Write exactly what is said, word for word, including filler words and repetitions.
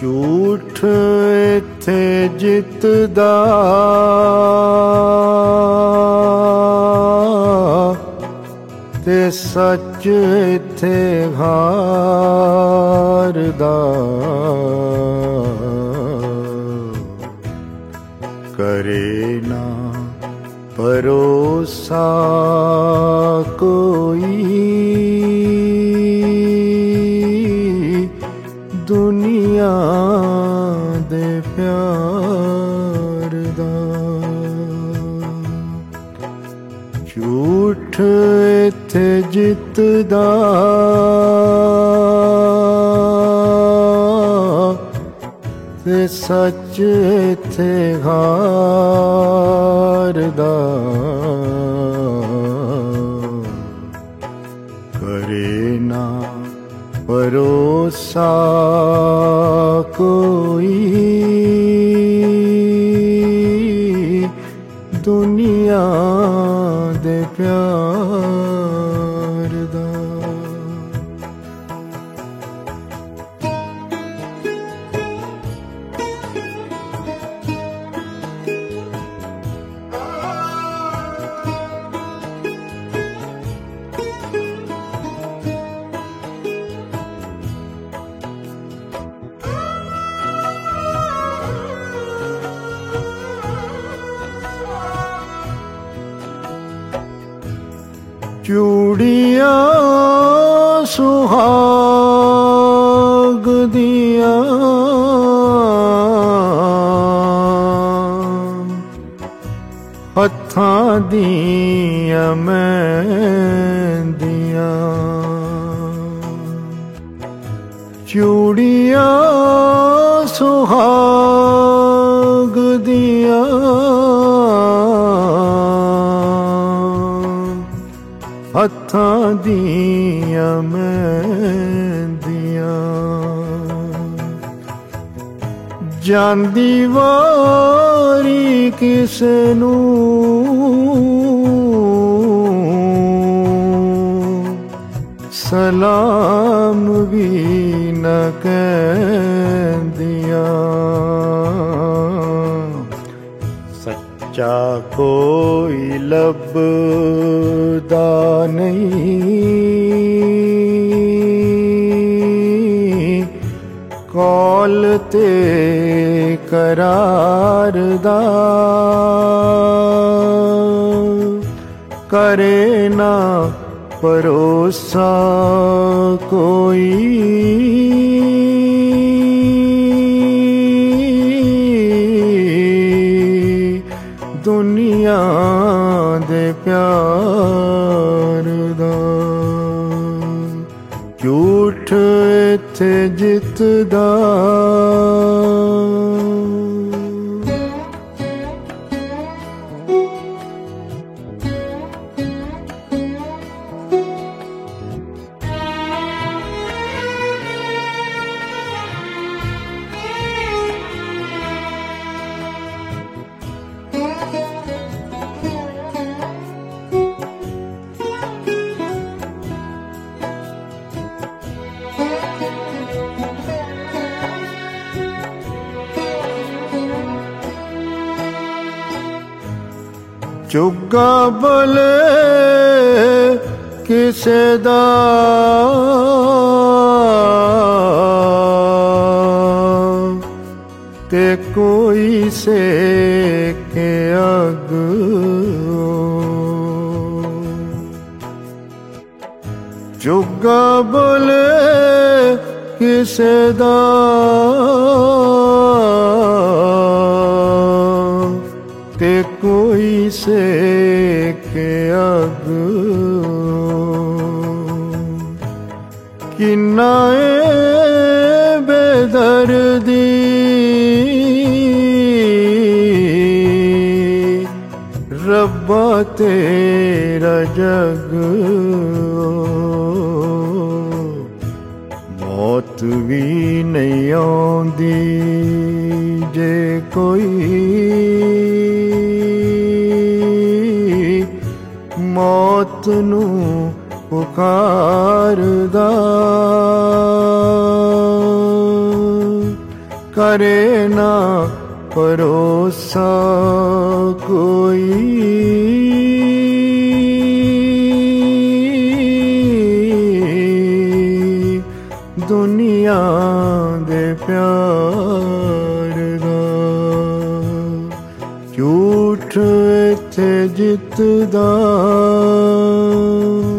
ਝੂਠ ਇੱਥੇ ਜਿੱਤਦਾ, ਤੇ ਸੱਚ ਇੱਥੇ ਹਾਰਦਾ। ਕਰੇ ਨਾ ਭਰੋਸਾ ਕੋਈ ਦੁਨੀਆ ਦੇ ਪਿਆਰ ਦਾ। ਝੂਠ ਇੱਥੇ ਜਿੱਤਦਾ, ਤੇ ਸੱਚ ਇੱਥੇ ਹਾਰਦਾ। ਕਰੇ ਨਾ ਭਰੋਸਾ ਕੋਈ ਦੁਨੀਆ ਦੇ ਪਿਆਰ ਦਾ। ਚੂੜੀਆਂ ਸੁਹਾਗ ਦੀਆਂ, ਹੱਥਾਂ ਦੀਆਂ ਮਹਿੰਦੀਆਂ। ਚੂੜੀਆਂ ਸੁਹਾਗ ਦੀਆਂ, ਹੱਥਾਂ ਦੀਆਂ ਮਹਿੰਦੀਆਂ। ਜਾਂਦੀ ਵਾਰੀ ਕਿਸੇ ਨੂੰ ਸਲਾਮ ਵੀ ਨ ਕਹਿੰਦੀਆਂ। ਸੱਚਾ ਕੋਈ ਲੱਭਦਾ ਨਹੀਂ, ਕੌਲ ਤੇ ਕਰਾਰ ਦਾ। ਕਰੇ ਨਾ ਭਰੋਸਾ ਕੋਈ ਦੁਨੀਆ ਦੇ ਪਿਆਰ ਦਾ। ਝੂਠ ਇੱਥੇ ਜਿੱਤਦਾ, ਚੁੱਗਾ ਬਲੇ ਕਿਸੇ ਦਾ ਤੇ ਕੋਈ ਸੇਕੇ ਅੱਗ। ਚੁੱਗਾ ਬਲੇ ਕਿਸੇ ਦਾ ਤੇ ਕੋਈ ਸੇਕੇ ਅੱਗ। ਕਿੰਨਾ ਏ ਬੇਦਰਦੀ ਰੱਬਾ ਤੇਰਾ ਜਗ। ਮੌਤ ਵੀ ਨਹੀਂ ਆਉਂਦੀ ਜੇ ਕੋਈ ਮੌਤ ਨੂੰ ਪੁਕਾਰਦਾ। करे ना भरोसा कोई। दुनिया दे प्यार दा झूठ इत्थे जितदा